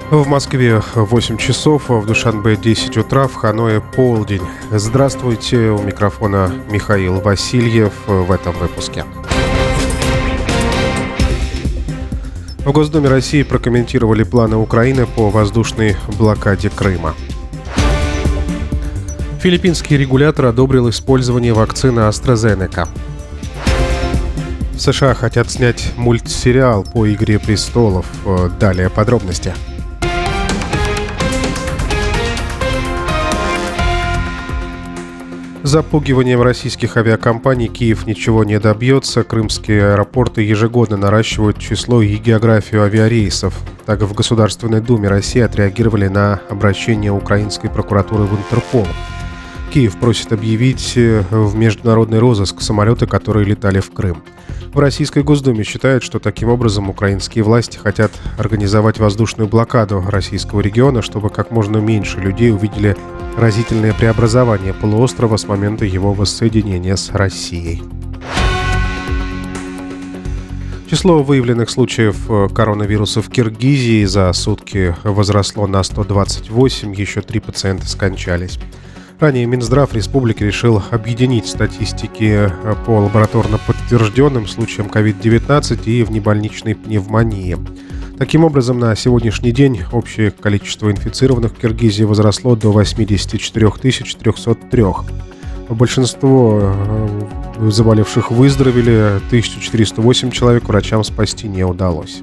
В Москве 8 часов, в Душанбе 10 утра, в Ханое полдень. Здравствуйте, у микрофона Михаил Васильев в этом выпуске. В Госдуме России прокомментировали планы Украины по воздушной блокаде Крыма. Филиппинский регулятор одобрил использование вакцины AstraZeneca. В США хотят снять мультсериал по «Игре престолов». Далее подробности. Запугиванием российских авиакомпаний Киев ничего не добьется. Крымские аэропорты ежегодно наращивают число и географию авиарейсов. Так, в Государственной Думе России отреагировали на обращение украинской прокуратуры в Интерпол. Киев просит объявить в международный розыск самолеты, которые летали в Крым. В Российской Госдуме считают, что таким образом украинские власти хотят организовать воздушную блокаду российского региона, чтобы как можно меньше людей увидели разительное преобразование полуострова с момента его воссоединения с Россией. Число выявленных случаев коронавируса в Киргизии за сутки возросло на 128, еще 3 пациента скончались. Ранее Минздрав республики решил объединить статистики по лабораторно подтвержденным случаям COVID-19 и внебольничной пневмонии. Таким образом, на сегодняшний день общее количество инфицированных в Киргизии возросло до 84 303. Большинство заболевших выздоровели, 1408 человек врачам спасти не удалось.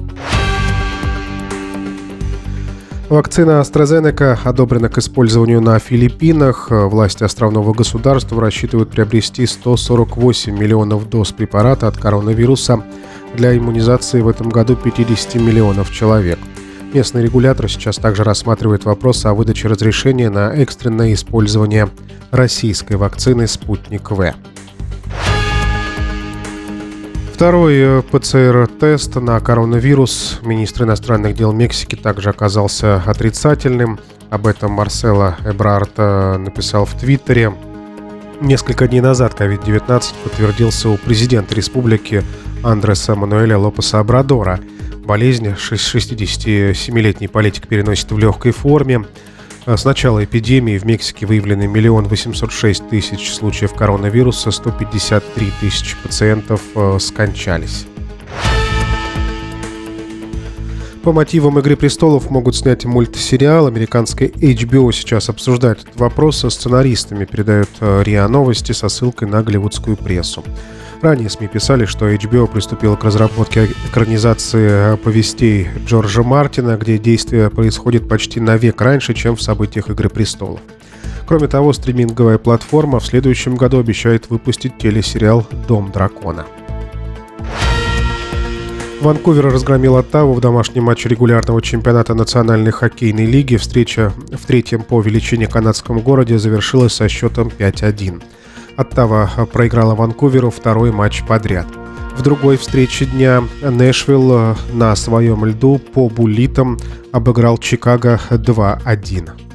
Вакцина AstraZeneca одобрена к использованию на Филиппинах. Власти островного государства рассчитывают приобрести 148 миллионов доз препарата от коронавируса для иммунизации в этом году 50 миллионов человек. Местный регулятор сейчас также рассматривает вопрос о выдаче разрешения на экстренное использование российской вакцины «Спутник В». Второй ПЦР-тест на коронавирус министр иностранных дел Мексики также оказался отрицательным. Об этом Марсело Эбрард написал в Твиттере. Несколько дней назад COVID-19 подтвердился у президента республики Андреса Мануэля Лопеса Обрадора. Болезнь 67-летний политик переносит в легкой форме. С начала эпидемии в Мексике выявлены 1 806 000 случаев коронавируса, 153 000 пациентов скончались. По мотивам «Игры престолов» могут снять мультсериал. Американская HBO сейчас обсуждает этот вопрос со сценаристами, передает РИА Новости со ссылкой на голливудскую прессу. Ранее СМИ писали, что HBO приступила к разработке экранизации повестей Джорджа Мартина, где действие происходит почти на век раньше, чем в событиях «Игры престолов». Кроме того, стриминговая платформа в следующем году обещает выпустить телесериал «Дом дракона». Ванкувер разгромил Оттаву в домашнем матче регулярного чемпионата Национальной хоккейной лиги. Встреча в третьем по величине канадском городе завершилась со счетом 5-1. Оттава проиграла Ванкуверу второй матч подряд. В другой встрече дня Нэшвилл на своем льду по буллитам обыграл Чикаго 2-1.